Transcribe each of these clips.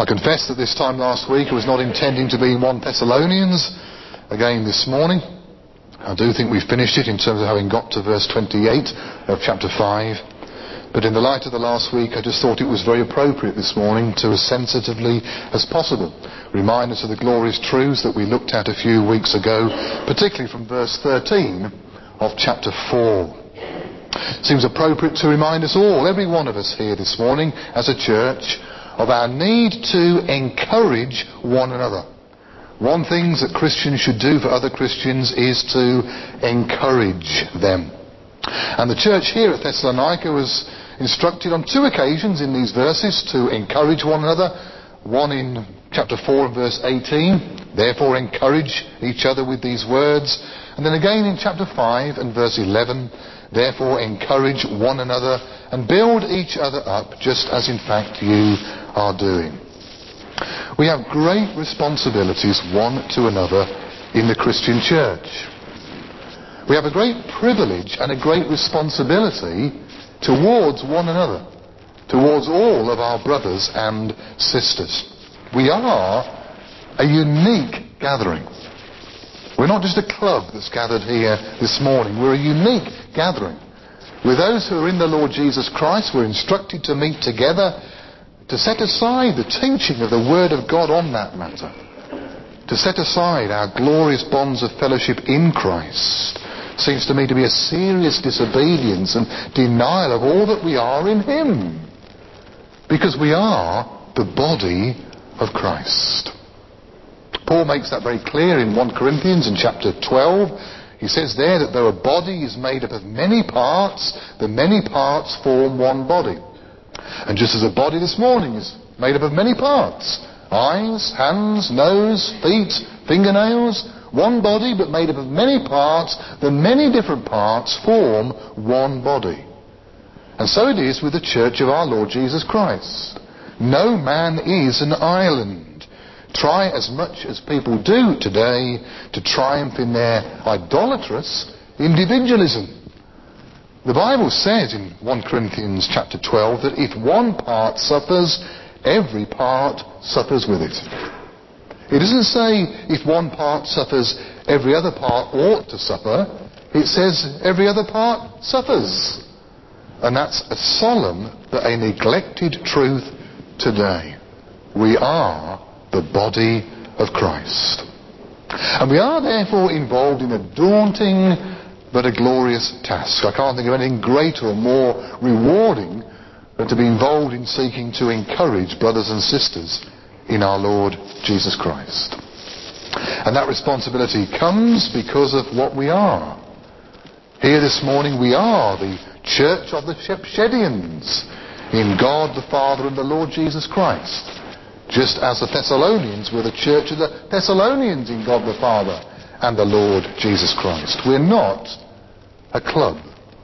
I confess that this time last week I was not intending to be in 1 Thessalonians again this morning. I do think we finished it in terms of having got to verse 28 of chapter 5. But in the light of the last week, I just thought it was very appropriate this morning to, as sensitively as possible, remind us of the glorious truths that we looked at a few weeks ago, particularly from verse 13 of chapter 4. It seems appropriate to remind us all, every one of us here this morning as a church, of our need to encourage one another. One thing that Christians should do for other Christians is to encourage them. And the church here at Thessalonica was instructed on 2 occasions in these verses to encourage one another. One in chapter 4 and verse 18, therefore encourage each other with these words. And then again in chapter 5 and verse 11, therefore encourage one another and build each other up, just as in fact you are doing. We have great responsibilities one to another in the Christian church. We have a great privilege and a great responsibility towards one another, towards all of our brothers and sisters. We are a unique gathering. We're not just a club that's gathered here this morning. We're a unique gathering. With those who are in the Lord Jesus Christ, we're instructed to meet together to set aside the teaching of the Word of God on that matter. To set aside our glorious bonds of fellowship in Christ seems to me to be a serious disobedience and denial of all that we are in Him. Because we are the body of Christ. Paul makes that very clear in 1 Corinthians in chapter 12. He says there that though a body is made up of many parts, the many parts form one body. And just as a body this morning is made up of many parts, eyes, hands, nose, feet, fingernails, one body but made up of many parts, the many different parts form one body. And so it is with the church of our Lord Jesus Christ. No man is an island. Try as much as people do today to triumph in their idolatrous individualism. The Bible says in 1 Corinthians chapter 12 that if one part suffers, every part suffers with it. It doesn't say if one part suffers, every other part ought to suffer. It says every other part suffers. And that's a solemn but a neglected truth today. We are the body of Christ. And we are therefore involved in a daunting but a glorious task. I can't think of anything greater or more rewarding than to be involved in seeking to encourage brothers and sisters in our Lord Jesus Christ. And that responsibility comes because of what we are. Here this morning we are the church of the Shepshedians in God the Father and the Lord Jesus Christ. Just as the Thessalonians were the church of the Thessalonians in God the Father and the Lord Jesus Christ. We're not a club.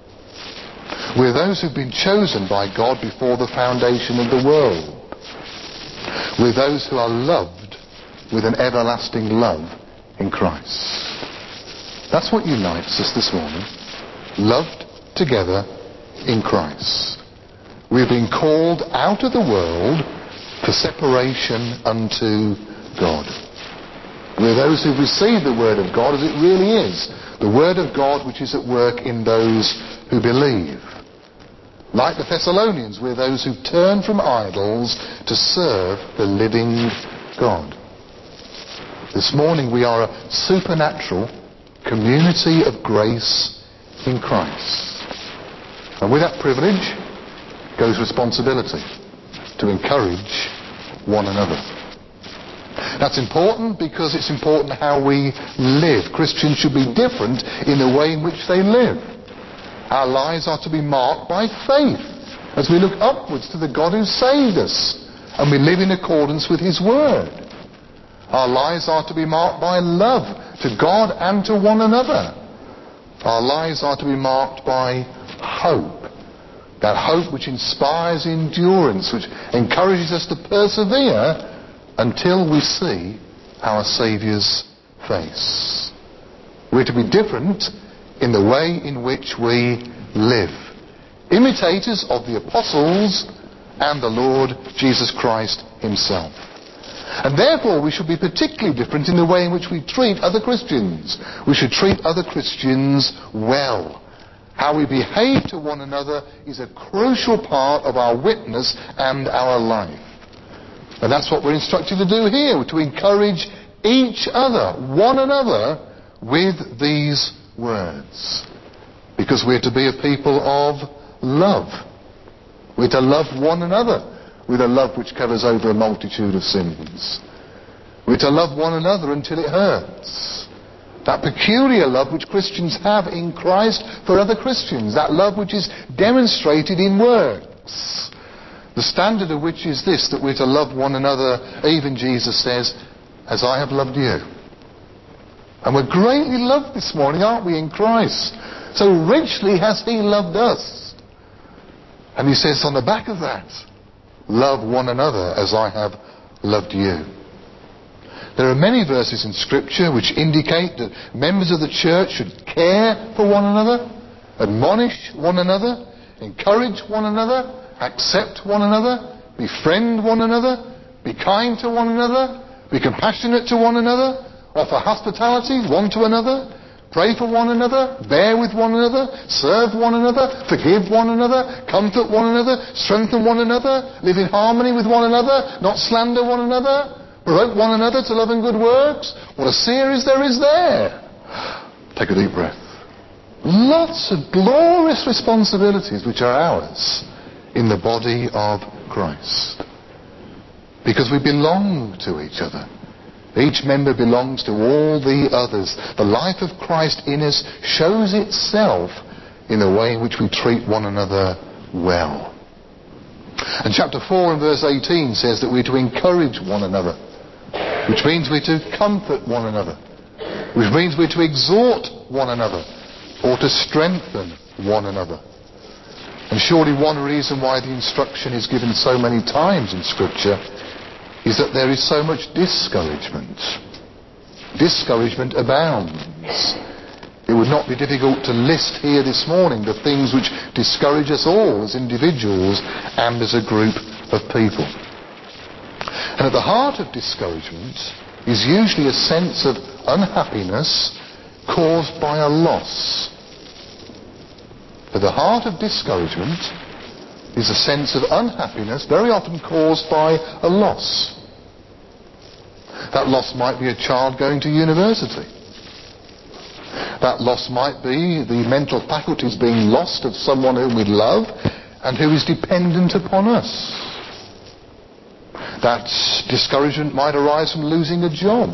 We're those who've been chosen by God before the foundation of the world. We're those who are loved with an everlasting love in Christ. That's what unites us this morning. Loved together in Christ. We've been called out of the world for separation unto God. We're those who've received the Word of God as it really is. The Word of God which is at work in those who believe. Like the Thessalonians, we're those who turn from idols to serve the living God. This morning we are a supernatural community of grace in Christ. And with that privilege goes responsibility to encourage one another. That's important because it's important how we live. Christians should be different in the way in which they live. Our lives are to be marked by faith as we look upwards to the God who saved us and we live in accordance with His Word. Our lives are to be marked by love to God and to one another. Our lives are to be marked by hope. That hope which inspires endurance, which encourages us to persevere until we see our Saviour's face. We're to be different in the way in which we live. Imitators of the apostles and the Lord Jesus Christ Himself. And therefore we should be particularly different in the way in which we treat other Christians. We should treat other Christians well. How we behave to one another is a crucial part of our witness and our life. And that's what we're instructed to do here, to encourage each other, one another, with these words. Because we're to be a people of love. We're to love one another with a love which covers over a multitude of sins. We're to love one another until it hurts. That peculiar love which Christians have in Christ for other Christians. That love which is demonstrated in works. The standard of which is this, that we're to love one another, even Jesus says, as I have loved you. And we're greatly loved this morning, aren't we, in Christ? So richly has he loved us. And he says on the back of that, love one another as I have loved you. There are many verses in Scripture which indicate that members of the church should care for one another, admonish one another, encourage one another, accept one another, befriend one another, be kind to one another, be compassionate to one another, offer hospitality one to another, pray for one another, bear with one another, serve one another, forgive one another, comfort one another, strengthen one another, live in harmony with one another, not slander one another, provoke one another to love and good works. What a series there is there. Take a deep breath. Lots of glorious responsibilities which are ours in the body of Christ. Because we belong to each other. Each member belongs to all the others. The life of Christ in us shows itself in the way in which we treat one another well. And chapter 4 and verse 18 says that we're to encourage one another, which means we're to comfort one another, which means we're to exhort one another, or to strengthen one another. And surely one reason why the instruction is given so many times in Scripture is that there is so much discouragement. Discouragement abounds. It would not be difficult to list here this morning the things which discourage us all as individuals and as a group of people. And at the heart of discouragement is usually a sense of unhappiness caused by a loss. At the heart of discouragement is a sense of unhappiness, very often caused by a loss. That loss might be a child going to university. That loss might be the mental faculties being lost of someone whom we love and who is dependent upon us. That discouragement might arise from losing a job.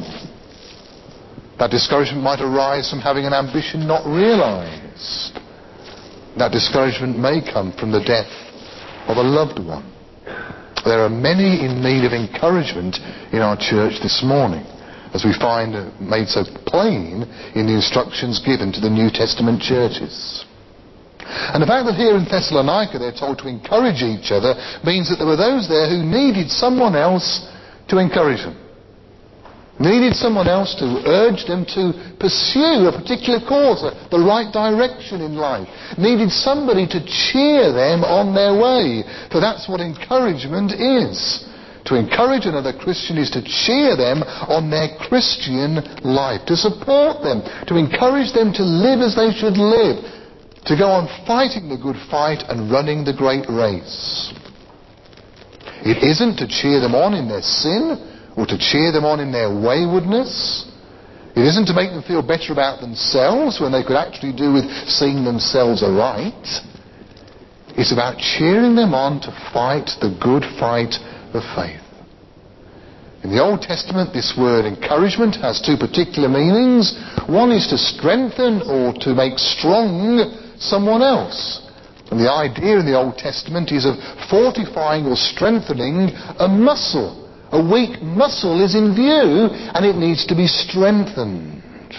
That discouragement might arise from having an ambition not realized. That discouragement may come from the death of a loved one. There are many in need of encouragement in our church this morning, as we find made so plain in the instructions given to the New Testament churches. And the fact that here in Thessalonica they're told to encourage each other means that there were those there who needed someone else to encourage them. Needed someone else to urge them to pursue a particular cause, the right direction in life. Needed somebody to cheer them on their way. For that's what encouragement is. To encourage another Christian is to cheer them on their Christian life. To support them. To encourage them to live as they should live. To go on fighting the good fight and running the great race. It isn't to cheer them on in their sin, or to cheer them on in their waywardness. It isn't to make them feel better about themselves when they could actually do with seeing themselves aright. It's about cheering them on to fight the good fight of faith. In the Old Testament, this word encouragement has two particular meanings. One is to strengthen or to make strong someone else. And the idea in the Old Testament is of fortifying or strengthening a muscle. A weak muscle is in view and it needs to be strengthened.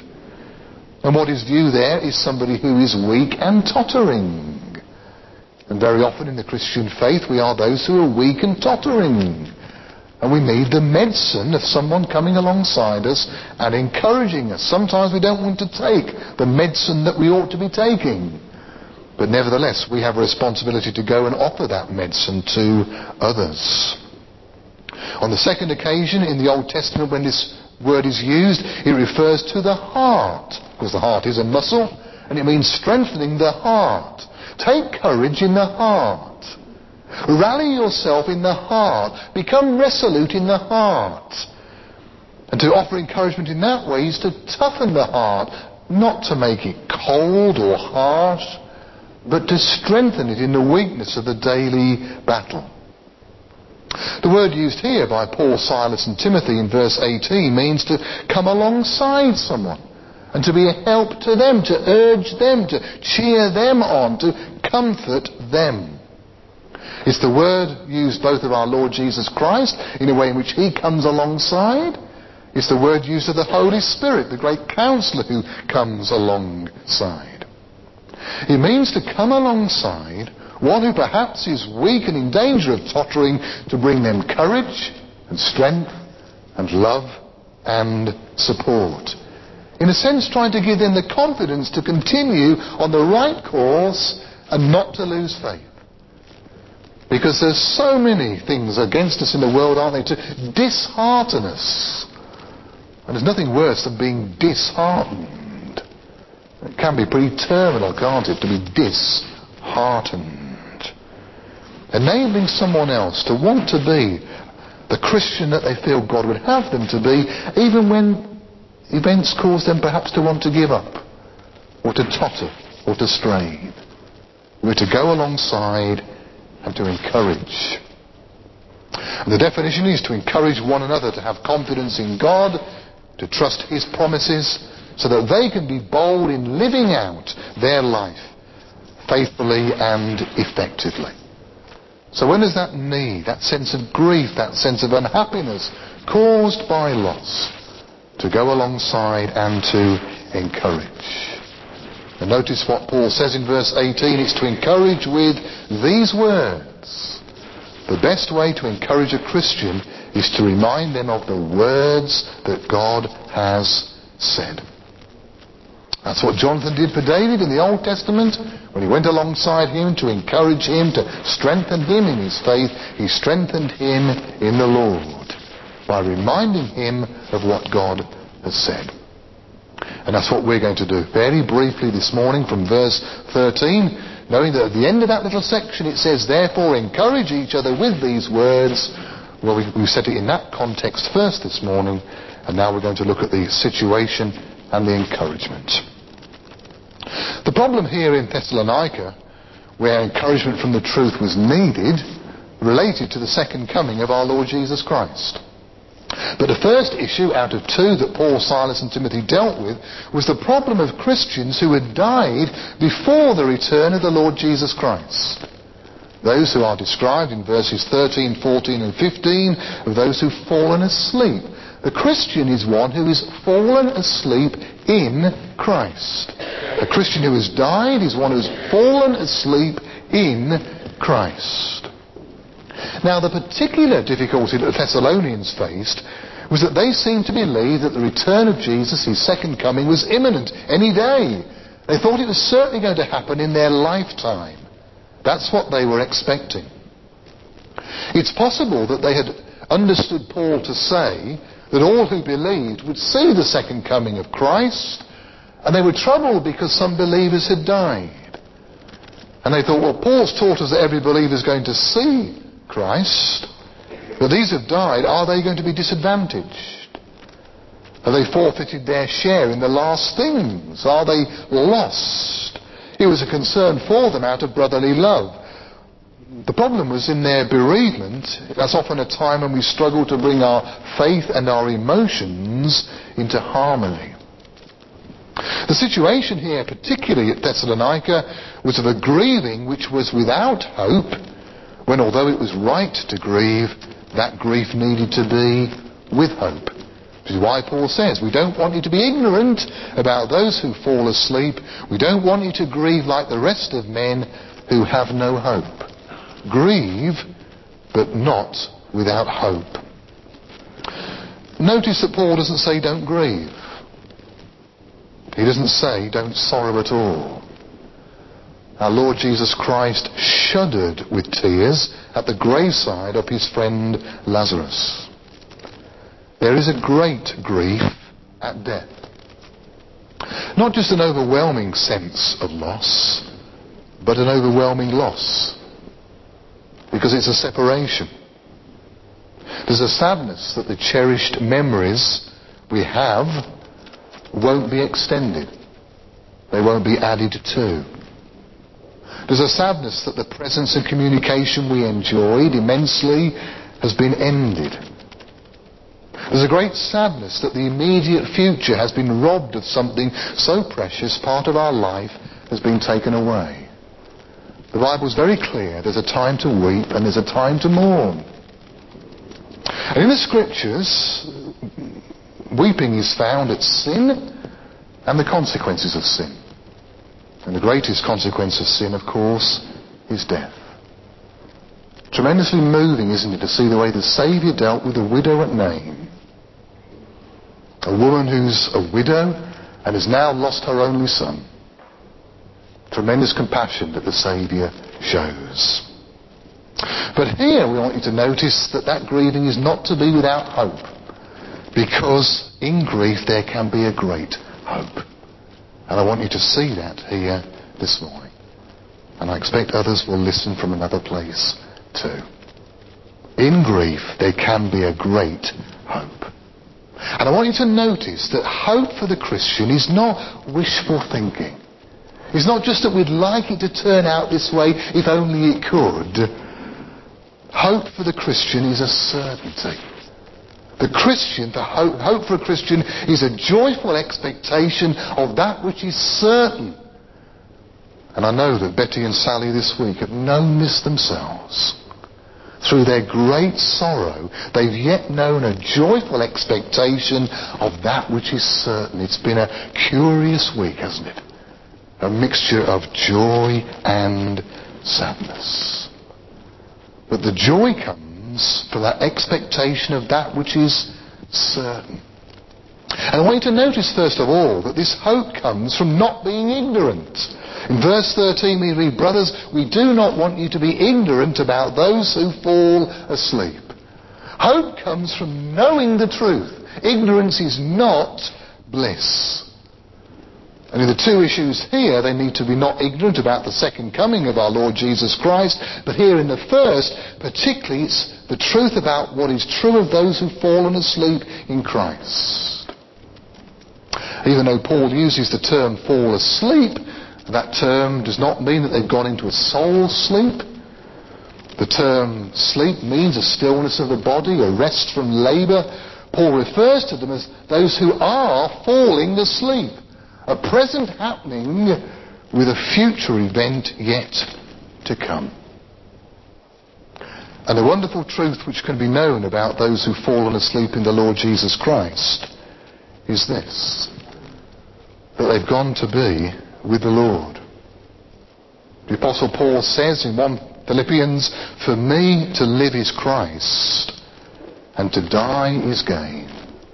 And what is viewed there is somebody who is weak and tottering. And very often in the Christian faith we are those who are weak and tottering. And we need the medicine of someone coming alongside us and encouraging us. Sometimes we don't want to take the medicine that we ought to be taking. But nevertheless we have a responsibility to go and offer that medicine to others. On the second occasion in the Old Testament when this word is used, it refers to the heart, because the heart is a muscle, and it means strengthening the heart. Take courage in the heart. Rally yourself in the heart. Become resolute in the heart. And to offer encouragement in that way is to toughen the heart, not to make it cold or harsh, but to strengthen it in the weakness of the daily battle. The word used here by Paul, Silas and Timothy in verse 18 means to come alongside someone and to be a help to them, to urge them, to cheer them on, to comfort them. It's the word used both of our Lord Jesus Christ in a way in which he comes alongside. It's the word used of the Holy Spirit, the great counselor who comes alongside. It means to come alongside one who perhaps is weak and in danger of tottering, to bring them courage and strength and love and support. In a sense, trying to give them the confidence to continue on the right course and not to lose faith. Because there's so many things against us in the world, aren't they, to dishearten us. And there's nothing worse than being disheartened. It can be pretty terminal, can't it, to be disheartened. Enabling someone else to want to be the Christian that they feel God would have them to be, even when events cause them perhaps to want to give up, or to totter, or to stray. We're to go alongside and to encourage. And the definition is to encourage one another to have confidence in God, to trust his promises, so that they can be bold in living out their life faithfully and effectively. So when there's that need, that sense of grief, that sense of unhappiness caused by loss, to go alongside and to encourage. And notice what Paul says in verse 18, it's to encourage with these words. The best way to encourage a Christian is to remind them of the words that God has said. That's what Jonathan did for David in the Old Testament. When he went alongside him to encourage him, to strengthen him in his faith, he strengthened him in the Lord by reminding him of what God has said. And that's what we're going to do very briefly this morning from verse 13, knowing that at the end of that little section it says, therefore encourage each other with these words. Well, we've said it in that context first this morning, and now we're going to look at the situation and the encouragement. The problem here in Thessalonica, where encouragement from the truth was needed, related to the second coming of our Lord Jesus Christ. But the first issue out of two that Paul, Silas and Timothy dealt with was the problem of Christians who had died before the return of the Lord Jesus Christ. Those who are described in verses 13, 14 and 15 of those who've fallen asleep. The Christian is one who is fallen asleep in Christ. A Christian who has died is one who has fallen asleep in Christ. Now, the particular difficulty that the Thessalonians faced was that they seemed to believe that the return of Jesus, his second coming, was imminent any day. They thought it was certainly going to happen in their lifetime. That's what they were expecting. It's possible that they had understood Paul to say that all who believed would see the second coming of Christ, and they were troubled because some believers had died. And they thought, well, Paul's taught us that every believer is going to see Christ, but these have died. Are they going to be disadvantaged? Have they forfeited their share in the last things? Are they lost? It was a concern for them out of brotherly love. The problem was in their bereavement. That's often a time when we struggle to bring our faith and our emotions into harmony. The situation here, particularly at Thessalonica, was of a grieving which was without hope, when although it was right to grieve, that grief needed to be with hope. Which is why Paul says, we don't want you to be ignorant about those who fall asleep. We don't want you to grieve like the rest of men who have no hope. Grieve, but not without hope. Notice that Paul doesn't say don't grieve. He doesn't say don't sorrow at all. our Lord Jesus Christ shuddered with tears at the graveside of his friend Lazarus. There is a great grief at death. Not just an overwhelming sense of loss, but an overwhelming loss. Because it's a separation. There's a sadness that the cherished memories we have won't be extended. They won't be added to. There's a sadness that the presence and communication we enjoyed immensely has been ended. There's a great sadness that the immediate future has been robbed of something so precious, part of our life has been taken away. The Bible's very clear. There's a time to weep and there's a time to mourn. And in the Scriptures, weeping is found at sin and the consequences of sin. And the greatest consequence of sin, of course, is death. Tremendously moving, isn't it, to see the way the Saviour dealt with a widow at Nain. A woman who's a widow and has now lost her only son. Tremendous compassion that the Saviour shows. But here we want you to notice that that grieving is not to be without hope. Because in grief there can be a great hope. And I want you to see that here this morning. And I expect others will listen from another place too. In grief there can be a great hope. And I want you to notice that hope for the Christian is not wishful thinking. It's not just that we'd like it to turn out this way if only it could. Hope for the Christian is a certainty. The Christian, the hope for a Christian is a joyful expectation of that which is certain. And I know that Betty and Sally this week have known this themselves. Through their great sorrow, they've yet known a joyful expectation of that which is certain. It's been a curious week, hasn't it? A mixture of joy and sadness. But the joy comes from that expectation of that which is certain. And I want you to notice first of all that this hope comes from not being ignorant. In verse 13 we read, brothers, we do not want you to be ignorant about those who fall asleep. Hope comes from knowing the truth. Ignorance is not bliss. And in the two issues here, they need to be not ignorant about the second coming of our Lord Jesus Christ, but here in the first, particularly, it's the truth about what is true of those who've fallen asleep in Christ. Even though Paul uses the term fall asleep, that term does not mean that they've gone into a soul sleep. The term sleep means a stillness of the body, a rest from labour. Paul refers to them as those who are falling asleep. A present happening with a future event yet to come. And the wonderful truth which can be known about those who've fallen asleep in the Lord Jesus Christ is this: that they've gone to be with the Lord. The Apostle Paul says in 1 Philippians, for me to live is Christ, and to die is gain.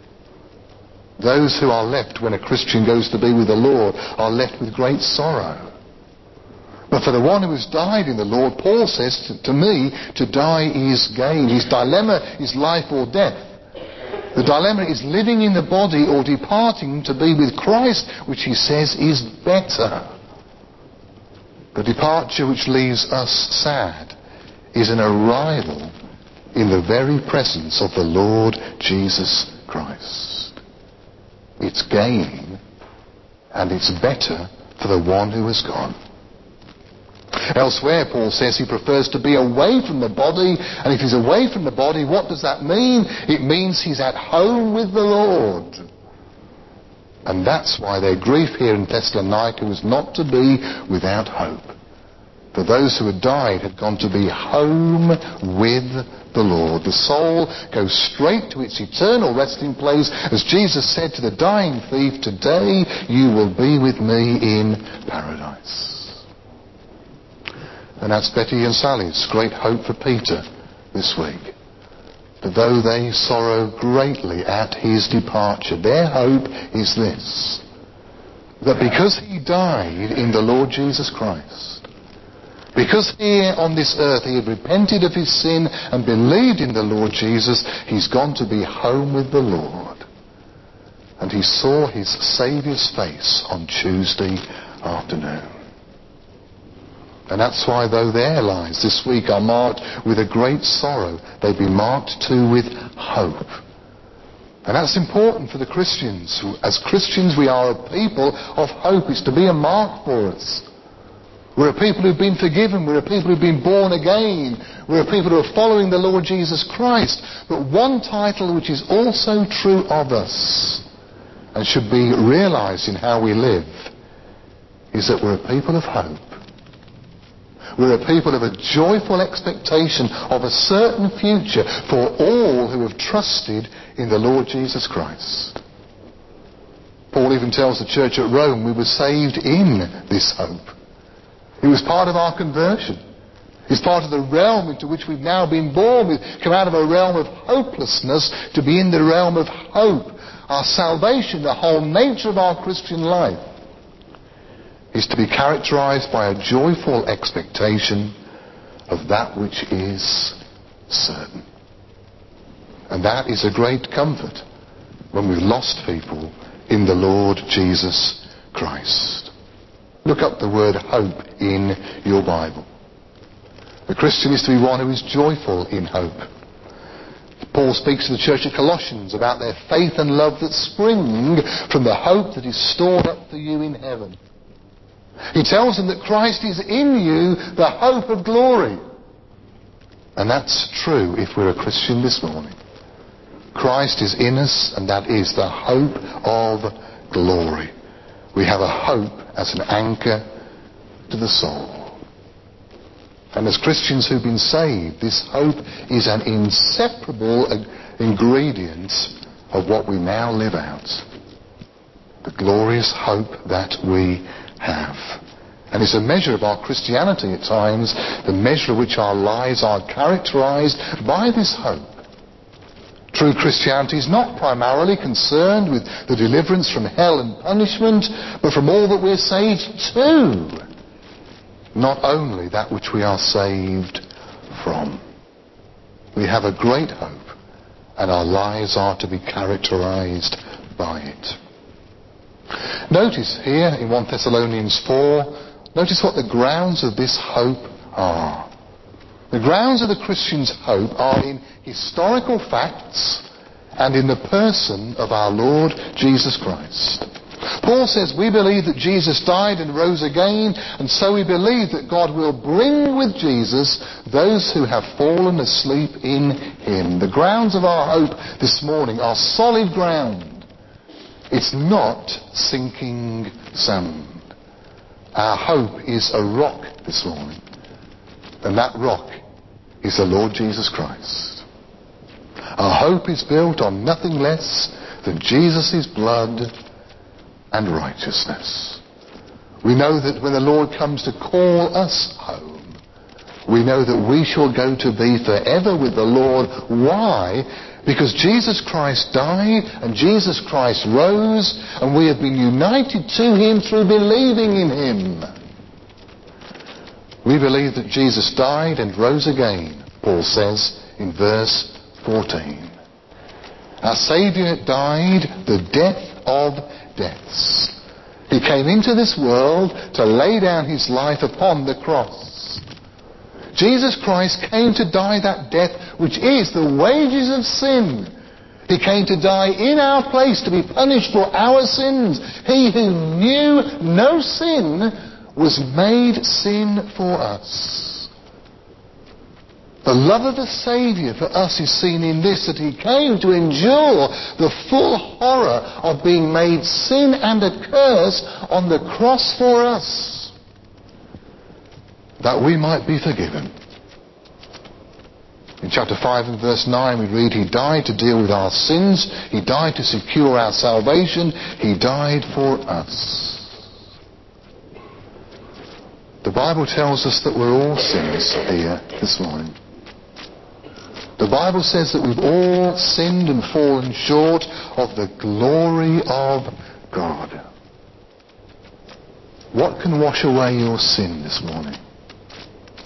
Those who are left when a Christian goes to be with the Lord are left with great sorrow. But for the one who has died in the Lord, Paul says, to me, to die is gain. His dilemma is life or death. The dilemma is living in the body or departing to be with Christ, which he says is better. The departure which leaves us sad is an arrival in the very presence of the Lord Jesus Christ. It's gain, and it's better for the one who has gone. Elsewhere, Paul says he prefers to be away from the body, and if he's away from the body, what does that mean? It means he's at home with the Lord. And that's why their grief here in Thessalonica was not to be without hope. For those who had died had gone to be home with the Lord. The soul goes straight to its eternal resting place. As Jesus said to the dying thief, today you will be with me in paradise. And that's Betty and Sally's great hope for Peter this week. That though they sorrow greatly at his departure, their hope is this: that because he died in the Lord Jesus Christ, Because here on this earth he had repented of his sin and believed in the Lord Jesus, he's gone to be home with the Lord. And he saw his Saviour's face on Tuesday afternoon. And that's why, though their lives this week are marked with a great sorrow, they've been marked too with hope. And that's important for the Christians. As Christians, we are a people of hope. It's to be a mark for us. We're a people who've been forgiven. We're a people who've been born again. We're a people who are following the Lord Jesus Christ. But one title which is also true of us and should be realized in how we live is that we're a people of hope. We're a people of a joyful expectation of a certain future for all who have trusted in the Lord Jesus Christ. Paul even tells the church at Rome we were saved in this hope. It was part of our conversion. It's part of the realm into which we've now been born. We've come out of a realm of hopelessness to be in the realm of hope. Our salvation, the whole nature of our Christian life, is to be characterized by a joyful expectation of that which is certain. And that is a great comfort when we've lost people in the Lord Jesus Christ. Look up the word hope in your Bible. The Christian is to be one who is joyful in hope. Paul speaks to the church at Colossians about their faith and love that spring from the hope that is stored up for you in heaven. He tells them that Christ is in you, the hope of glory. And that's true if we're a Christian this morning. Christ is in us, and that is the hope of glory. We have a hope as an anchor to the soul. And as Christians who've been saved, this hope is an inseparable ingredient of what we now live out. The glorious hope that we have. And it's a measure of our Christianity at times, the measure of which our lives are characterized by this hope. True Christianity is not primarily concerned with the deliverance from hell and punishment, but from all that we're saved to. Not only that which we are saved from. We have a great hope, and our lives are to be characterized by it. Notice here in 1 Thessalonians 4, notice what the grounds of this hope are. The grounds of the Christian's hope are in historical facts and in the person of our Lord Jesus Christ. Paul says we believe that Jesus died and rose again, and so we believe that God will bring with Jesus those who have fallen asleep in him. The grounds of our hope this morning are solid ground. It's not sinking sand. Our hope is a rock this morning. And that rock is the Lord Jesus Christ. Our hope is built on nothing less than Jesus' blood and righteousness. We know that when the Lord comes to call us home, we know that we shall go to be forever with the Lord. Why? Because Jesus Christ died and Jesus Christ rose, and we have been united to him through believing in him. We believe that Jesus died and rose again, Paul says in verse 14. Our Saviour died the death of deaths. He came into this world to lay down his life upon the cross. Jesus Christ came to die that death which is the wages of sin. He came to die in our place to be punished for our sins. He who knew no sin was made sin for us. The love of the Saviour for us is seen in this, that he came to endure the full horror of being made sin and a curse on the cross for us, that we might be forgiven. In chapter 5 and verse 9 we read, he died to deal with our sins, he died to secure our salvation, he died for us. The Bible tells us that we're all sinners here this morning. The Bible says that we've all sinned and fallen short of the glory of God. What can wash away your sin this morning?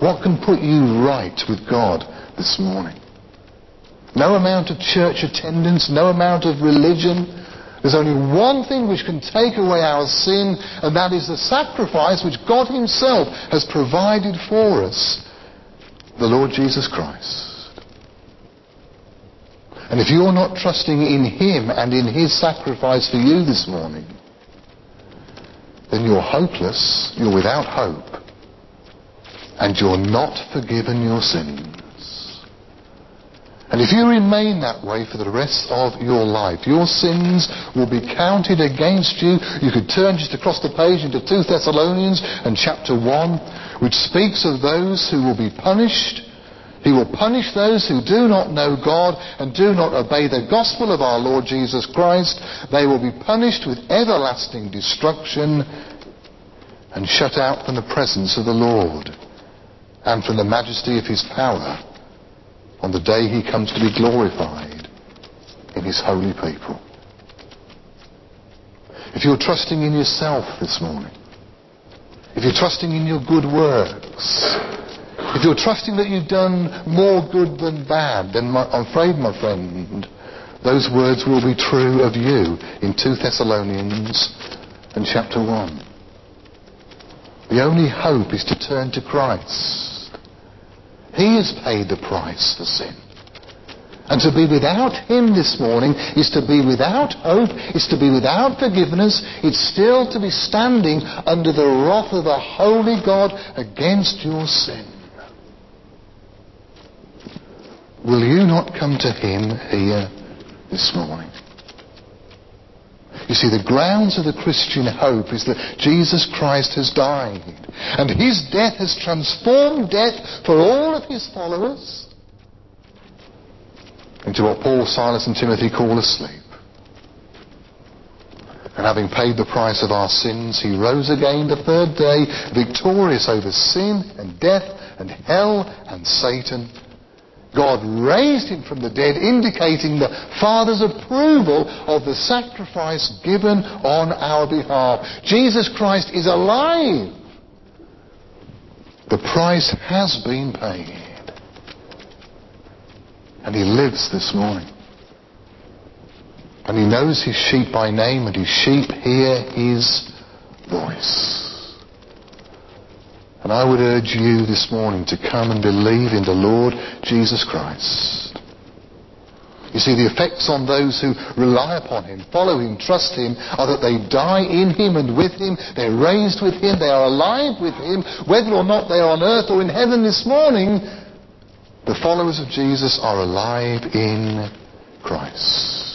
What can put you right with God this morning? No amount of church attendance, no amount of religion. There's only one thing which can take away our sin, and that is the sacrifice which God himself has provided for us, the Lord Jesus Christ. And if you're not trusting in him and in his sacrifice for you this morning, then you're hopeless, you're without hope, and you're not forgiven your sins. And if you remain that way for the rest of your life, your sins will be counted against you. You could turn just across the page into 2 Thessalonians and chapter 1, which speaks of those who will be punished. He will punish those who do not know God and do not obey the gospel of our Lord Jesus Christ. They will be punished with everlasting destruction and shut out from the presence of the Lord and from the majesty of his power on the day he comes to be glorified in his holy people. If you're trusting in yourself this morning, if you're trusting in your good works, if you're trusting that you've done more good than bad, then I'm afraid, my friend, those words will be true of you in 2 Thessalonians and chapter 1. The only hope is to turn to Christ. He has paid the price for sin. And to be without him this morning is to be without hope, is to be without forgiveness. It's still to be standing under the wrath of a holy God against your sin. Will you not come to him here this morning? You see, the grounds of the Christian hope is that Jesus Christ has died. And his death has transformed death for all of his followers into what Paul, Silas and Timothy call a sleep. And having paid the price of our sins, he rose again the third day, victorious over sin and death and hell and Satan. God raised him from the dead, indicating the Father's approval of the sacrifice given on our behalf. Jesus Christ is alive. The price has been paid. And he lives this morning. And he knows his sheep by name, and his sheep hear his voice. And I would urge you this morning to come and believe in the Lord Jesus Christ. You see, the effects on those who rely upon him, follow him, trust him, are that they die in him and with him. They're raised with him. They are alive with him. Whether or not they are on earth or in heaven this morning, the followers of Jesus are alive in Christ.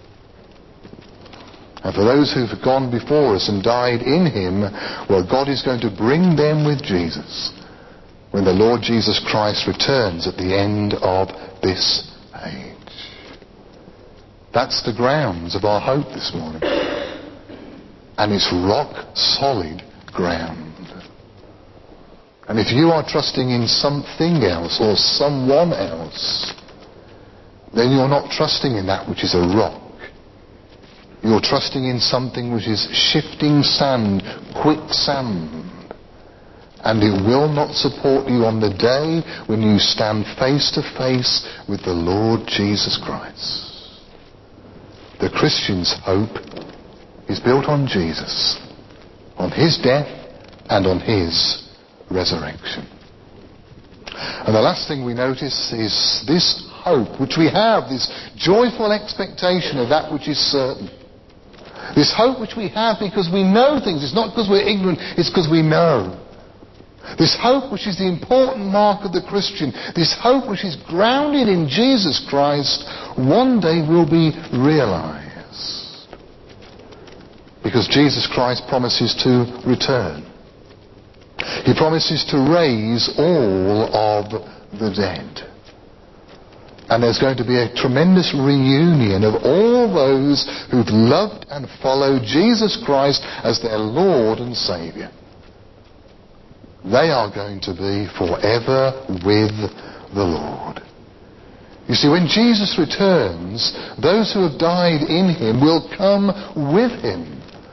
And for those who've gone before us and died in him, well, God is going to bring them with Jesus when the Lord Jesus Christ returns at the end of this age. That's the grounds of our hope this morning. And it's rock solid ground. And if you are trusting in something else or someone else, then you're not trusting in that which is a rock. You're trusting in something which is shifting sand, quicksand. And it will not support you on the day when you stand face to face with the Lord Jesus Christ. The Christian's hope is built on Jesus, on his death and on his resurrection. And the last thing we notice is this hope which we have, this joyful expectation of that which is certain. This hope which we have because we know things. It's not because we're ignorant, it's because we know. This hope which is the important mark of the Christian, this hope which is grounded in Jesus Christ, one day will be realized. Because Jesus Christ promises to return. He promises to raise all of the dead. And there's going to be a tremendous reunion of all those who've loved and followed Jesus Christ as their Lord and Saviour. They are going to be forever with the Lord. You see, when Jesus returns, those who have died in him will come with him.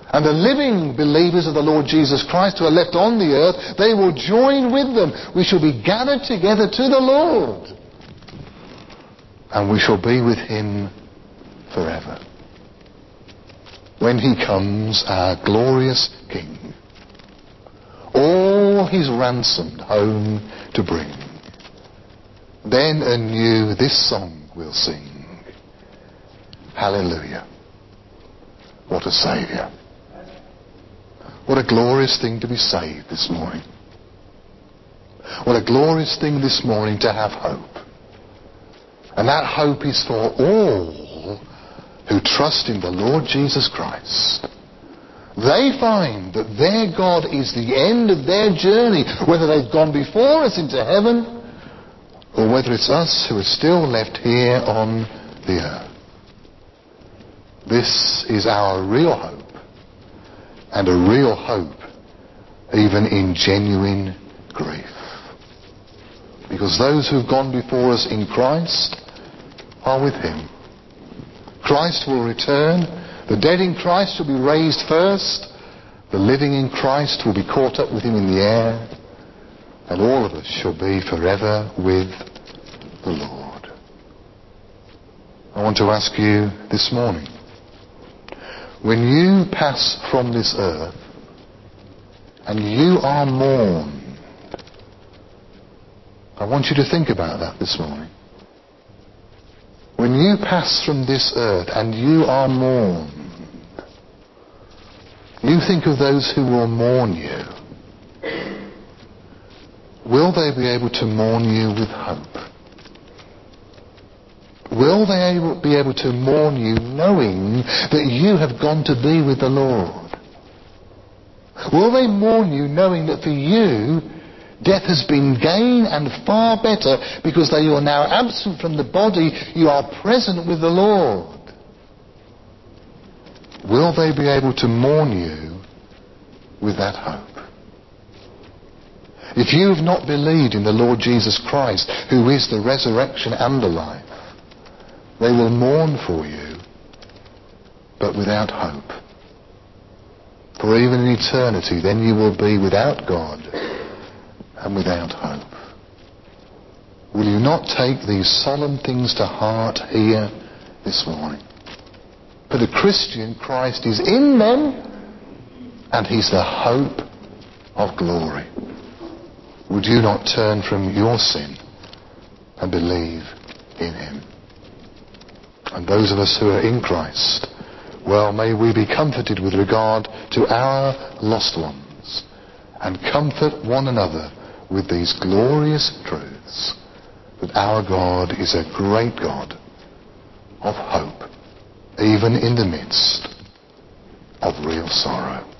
And the living believers of the Lord Jesus Christ who are left on the earth, they will join with them. We shall be gathered together to the Lord. And we shall be with him forever. When he comes, our glorious King, all his ransomed home to bring, then anew this song we'll sing. Hallelujah. What a Saviour. What a glorious thing to be saved this morning. What a glorious thing this morning to have hope. And that hope is for all who trust in the Lord Jesus Christ. They find that their God is the end of their journey, whether they've gone before us into heaven or whether it's us who are still left here on the earth. This is our real hope, and a real hope even in genuine grief. Because those who've gone before us in Christ are with him. Christ will return. The dead in Christ shall be raised first. The living in Christ will be caught up with him in the air. And all of us shall be forever with the Lord. I want to ask you this morning, when you pass from this earth and you are mourned, I want you to think about that this morning. When you pass from this earth and you are mourned, you think of those who will mourn you. Will they be able to mourn you with hope? Will they be able to mourn you knowing that you have gone to be with the Lord? Will they mourn you knowing that for you death has been gain and far better, because though you are now absent from the body, you are present with the Lord? Will they be able to mourn you with that hope? If you have not believed in the Lord Jesus Christ, who is the resurrection and the life, they will mourn for you, but without hope. For even in eternity, then you will be without God and without hope. Will you not take these solemn things to heart here this morning? For the Christian, Christ is in them, and he's the hope of glory. Would you not turn from your sin and believe in him? And those of us who are in Christ, well, may we be comforted with regard to our lost ones, and comfort one another with these glorious truths, that our God is a great God of hope, even in the midst of real sorrow.